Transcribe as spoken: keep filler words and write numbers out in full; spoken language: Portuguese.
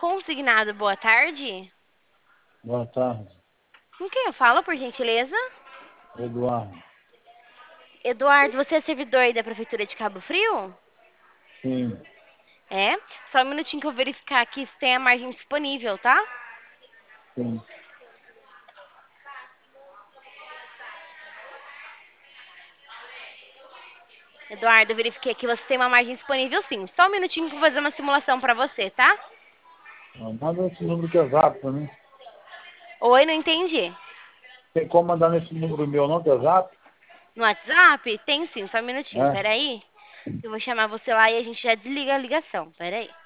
Consignado, boa tarde. Boa tarde, Com quem eu falo, por gentileza? Eduardo. Eduardo, você é servidor aí da Prefeitura de Cabo Frio? Sim, É? Só um minutinho que eu vou verificar aqui se tem a margem disponível, tá? sim. Eduardo, eu verifiquei aqui, você tem uma margem disponível sim. Só um minutinho que eu vou fazer uma simulação pra você, tá? Ah, manda esse número que é zap pra mim. Oi, não entendi. Tem como mandar nesse número meu não, que é zap? No WhatsApp? Tem sim, só um minutinho, É. peraí. Eu vou chamar você lá e a gente já desliga a ligação, peraí.